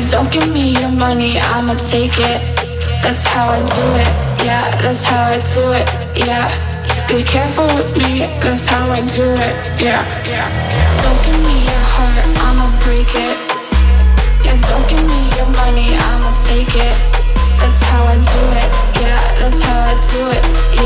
Don't give me your money, I'ma take it. That's how I do it, yeah, that's how I do it, yeah. Be careful with me, that's how I do it, yeah. Don't give me your heart, I'ma break it. Yeah, don't give me your money, I'ma take it. That's how I do it, yeah, that's how I do it,